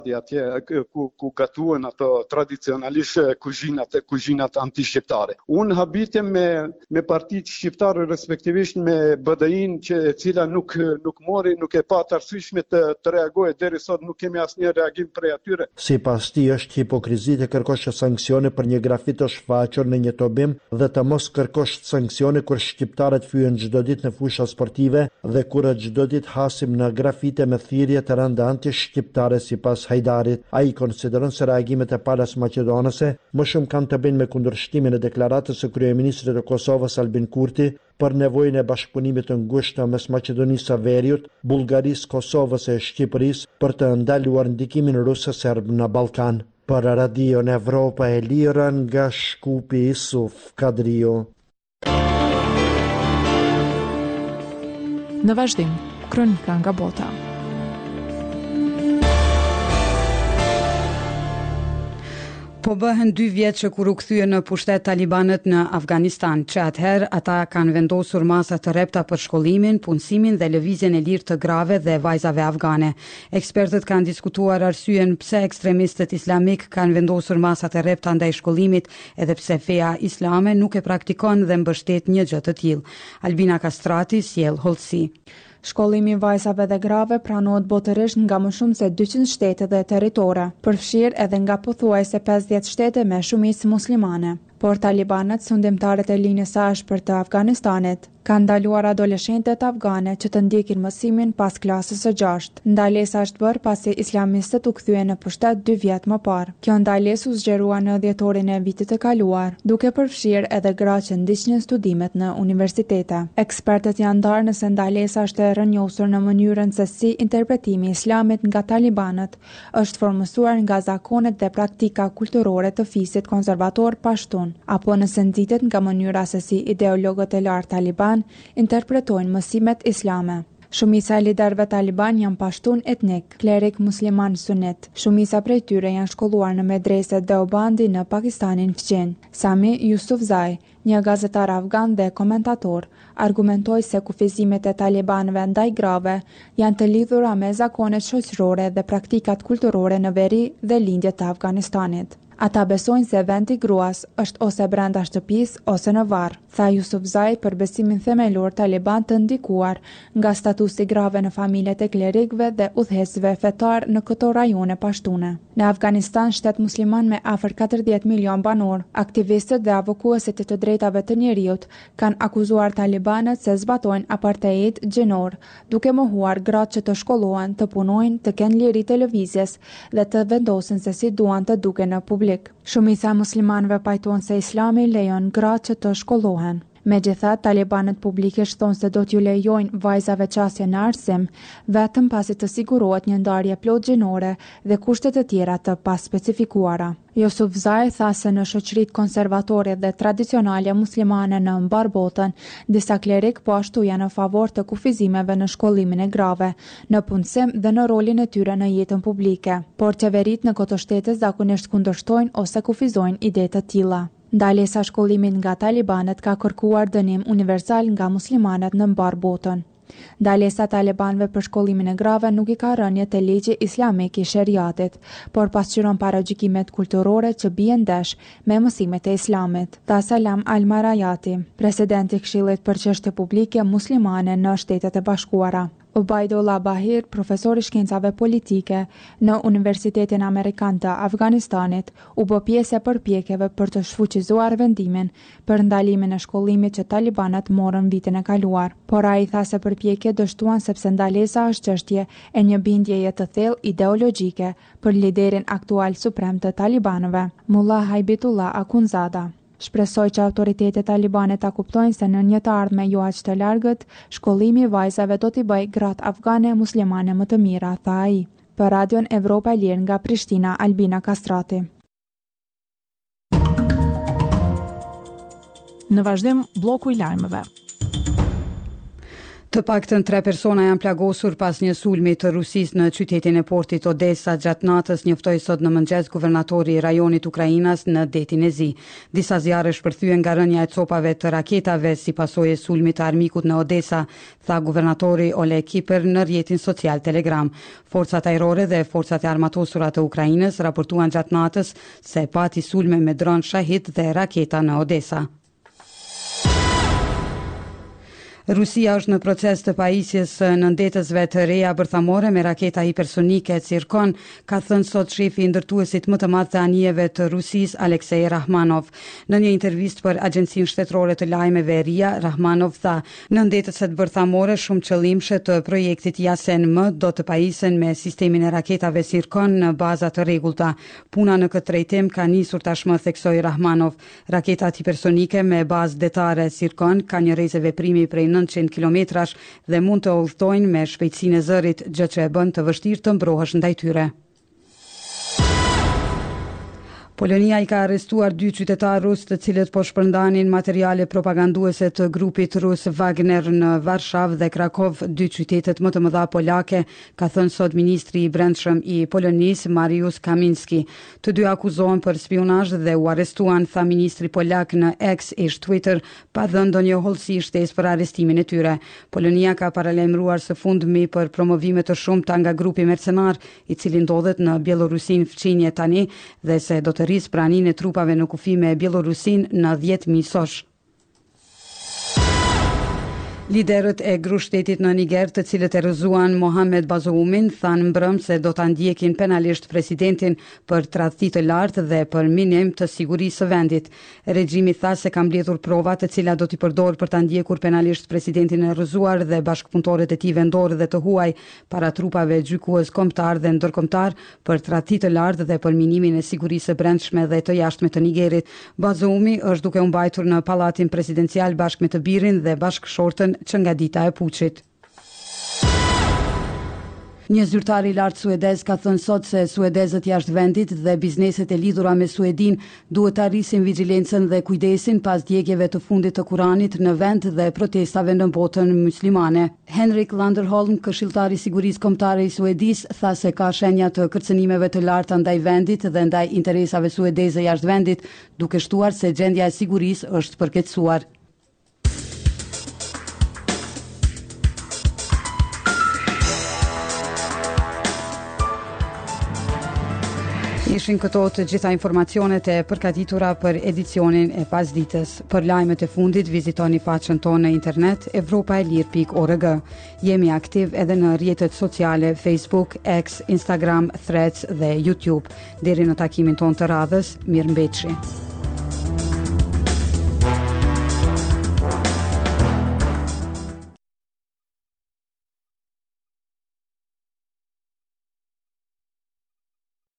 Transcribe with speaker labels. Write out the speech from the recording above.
Speaker 1: atje ku gatuhen ato tradicionalisht kuzhinat antishqiptare. Unë habitem me partitë shqiptare, respektivisht me BDI-n, e cila nuk e pa të arsyeshme të reagojë deri sot, nuk kemi asnjë reagim prej atyre.
Speaker 2: Sipas tij është hipokrizi të kërkosh sanksione për një grafi të shfaqur në një tobim dhe të mos kërkosh sanksione kur shqiptarët fyhen çdo ditë në fusha sportive dhe kur çdo ditë hasim në grafite me thirrje të rënda anti-shqiptare sipas Hajdarit. Ai konsideron se reagimet e palës maqedonëse më shumë kanë të bëjnë me kundërshtimin e deklaratës së kryeministrit të Kosovës Albin Kurti për nevojën e bashkëpunimit të ngushtë mes Maqedonisë së Veriut, Bullgarisë, Kosovës e Shqipërisë për të ndaluar ndikimin rus-serb në Ballkan. Për Radio Evropa e Lira nga Shkupi Isuf Kadriu.
Speaker 3: Në vazhdim, kronika nga bota.
Speaker 4: Po bëhen 2 vjet që kur u kthye në pushtet talibanët në Afganistan, që atëherë ata kanë vendosur masa të rrepta për shkollimin, punësimin dhe lëvizjen e lirë të grave dhe vajzave afgane. Ekspertët kanë diskutuar arsyeën pse ekstremistët islamik kanë vendosur masa të rrepta ndaj shkollimit, edhe pse feja islame nuk e praktikon dhe mbështet një gjë të tillë. Albina Kastrati sjell hollësi.
Speaker 3: Shkollimi vajzave dhe grave pranohet botërisht nga më shumë se 200 shtete dhe territore, përfshirë edhe nga pothuajse 50 shtete me shumicë muslimane. Por talibanët, sundimtarët e linjës së ashpër të Afganistanit, kanë ndaluar adoleshentët afgane që të ndjekin mësimin pas klasës së 6. Ndalesa është bërë pasi islamistët u kthyen në pushtet 2 vjet më parë. Kjo ndalesë u zgjerua në dhjetorin e vitit të kaluar, duke përfshirë edhe gra që ndiqnin studimet në universitete. Ekspertët janë ndarë nëse ndalesa është e rrënjosur në mënyrën se si interpretimi i islamit nga talibanët është formësuar nga zakonet dhe praktika kulturore të fisit konservator pashtun, apo nëse nxitet nga mënyra se si ideologët e lartë taliban interpretojnë mësimet islame. Shumica e liderëve taliban janë pashtun etnik, klerik musliman sunet. Shumica prej tyre janë shkolluar në medrese Deobandi në Pakistanin fqin. Sami Yusufzai, një gazetar afgan dhe komentator, argumentoi se kufizimet e talibanëve ndaj grave janë të lidhura me zakonet shoqërore dhe praktikat kulturore në veri dhe lindje të Afganistanit. Ata besojnë se vendi gruas është ose brenda shtëpisë ose në varr, tha Yusufzai për besimin themelor taliban të ndikuar nga statusi grave në familjet e klerikëve dhe udhëhecëve fetar në këto rajone pashtune. Në Afganistan, shtet musliman me afër 40 milion banor, aktivistët dhe avokuesit të drejtave të njerëzit kanë akuzuar talibanët se zbatojnë apartheid gjinor, duke mohuar gratë që të shkollohen, të punojnë, të kenë liri të lëvizjes dhe të vendosin se si duan të duken në publik. Shumica muslimanëve pajtojnë se Islami lejon gratë që të shkollohen. Megjithatë, talibanët publikisht thonë se do t'ju lejojnë vajzave qasje në arsim, vetëm pasi të sigurohet një ndarje plot gjinore dhe kushtet e tjera të paspecifikuara. Yusufzai tha se në shoqëritë konservatore dhe tradicionale muslimane në mbar botën, disa klerik po ashtu janë në favor të kufizimeve në shkollimin e grave, në punësim dhe në rolin e tyre në jetën publike, por qeveritë në këto shtete zakonisht kundërshtojnë ose kufizojnë ide të tilla. Ndalesa shkollimit nga talibanët ka kërkuar dënim universal nga muslimanët në mbar botën. Ndalesa talibanëve për shkollimin e grave nuk i ka rënje te ligji islamik i sheriatit, por pasqyron paragjykimet kulturore që bien ndesh me mësimet e islamit. Tha Salam Al-Marayati, presidenti i Këshillit për çështje publike muslimane në Shtetet e Bashkuara. Ubaidullah Bahir, profesor i shkencave politike në Universitetin Amerikan të Afganistanit, u bë pjesë e përpjekjeve për të shfuqizuar vendimin për ndalimin e shkollimit që talibanët morën vitin e kaluar. Por ai tha se përpjekjet dështuan sepse ndalesa është çështje e një bindjeje të thellë ideologjike për liderin aktual suprem të talibanëve, Mullah Haibitullah Akhundzada. Shpresoj që autoritetet talibane ta kuptojnë se në një të ardhme jo aq të largët, shkollimi i vajzave do t'i bëjë gratë afgane muslimane më të mira, tha ai. Për Radion Evropa e Lirë nga Prishtina, Albina Kastrati. Në vazhdim, bloku i lajmeve.
Speaker 4: Të paktën 3 persona janë plagosur pas një sulmi të Rusisë në qytetin e portit Odesa. Gjatë natës njoftoi sot në mëngjes guvernatori i rajonit Ukrainas në detin e Zi. Disa zjarre shpërthyen nga rënja e copave të raketave si pasojë e sulmit të armikut në Odesa, tha guvernatori Oleg Kiper në rrjetin social Telegram. Forcat ajrore dhe forcat e armatosura të Ukrainës raportuan gjatë natës se pati sulme me dron Shahid dhe raketa në Odesa. Rusia është në proces të pajisjes në ndetësve të reja bërthamore me raketa hipersonike Tsirkon, ka thënë sot shefi i ndërtuesit më të madh të anijeve të Rusisë, Aleksej Rahmanov. Në një intervistë për Agjencinë Shtetërore të Lajmeve RIA, Rahmanov tha, në ndetëset bërthamore shumë qëllimshë të projektit Yasen-M do të pajisen me sistemin e raketave Tsirkon në baza të rregullta. Puna në këtë drejtim ka nisur tashmë, theksoi Rahmanov. Raketat hipersonike me bazë detare Tsirkon kanë një rrezë veprimi prej 900 kilometrash dhe mund të udhtojnë me shpejtësinë e zërit, gjë që e bën të vështirë të mbrohesh ndaj tyre. Polonia I ka arrestuar 2 qytetarë rus të cilët po shpërndanin materiale propaganduese të grupit rus Wagner në Varshavë dhe Krakov, 2 qytetet më të mëdha polake, ka thënë sot ministri I brendshëm I Polonisë Mariusz Kaminski. Të dy akuzohen për spionazh dhe u arrestuan, tha ministri polak në X ish Twitter, pa dhënë ndonjë hollësi shtesë për arrestimin e tyre. Polonia ka paralajmëruar së fundmi për promovime të shumta nga grupi mercenar I cili ndodhet në Bielorusin fqinje tani dhe se do të praninë e trupave në kufi me Bielorusin në 10.000 sosh. Liderët e grushtetit në Niger, të cilët e rrëzuan Mohamed Bazoumin, thanë mbrëm se do ta ndjekin penalisht presidentin për tradhti të lartë dhe për minim të sigurisë së vendit. Regjimi tha se ka mbledhur prova të cilat do t'i përdorë për ta ndjekur penalisht presidentin e rrëzuar dhe bashkëpunëtorët e tij vendor dhe të huaj para trupave gjykues kombëtar dhe ndërkombëtar për tradhti të lartë dhe për minimin e sigurisë së brendshme dhe të jashtme të Nigerit. Bazoumi është duke u mbajtur në pallatin presidencial bashkë me të birin dhe bashkëshortën që nga dita e puçit. Një zyrtar I lartë suedez ka thënë sot se suedezët jashtë vendit dhe bizneset e lidhura me Suedin duhet të arrisin vigjilencën dhe kujdesin pas djegjeve të fundit të Kuranit në vend dhe protestave në botën muslimane. Henrik Landerholm, këshilltar I sigurisë kombëtare I Suedisë, tha se ka shenja të kërcënimeve të larta ndaj vendit dhe ndaj interesave suedeze jashtë vendit, duke shtuar se gjendja e sigurisë është përkeqësuar. Ishin këto të gjitha informacionet e përgatitura për edicionin e pasdites. Për lajmet e fundit, vizitoni faqen tonë në internet evropaelir.org. Jemi aktiv edhe në rrjetet sociale Facebook, X, Instagram, Threads dhe YouTube. Deri në takimin tonë të radhës, mirëmbëjtje.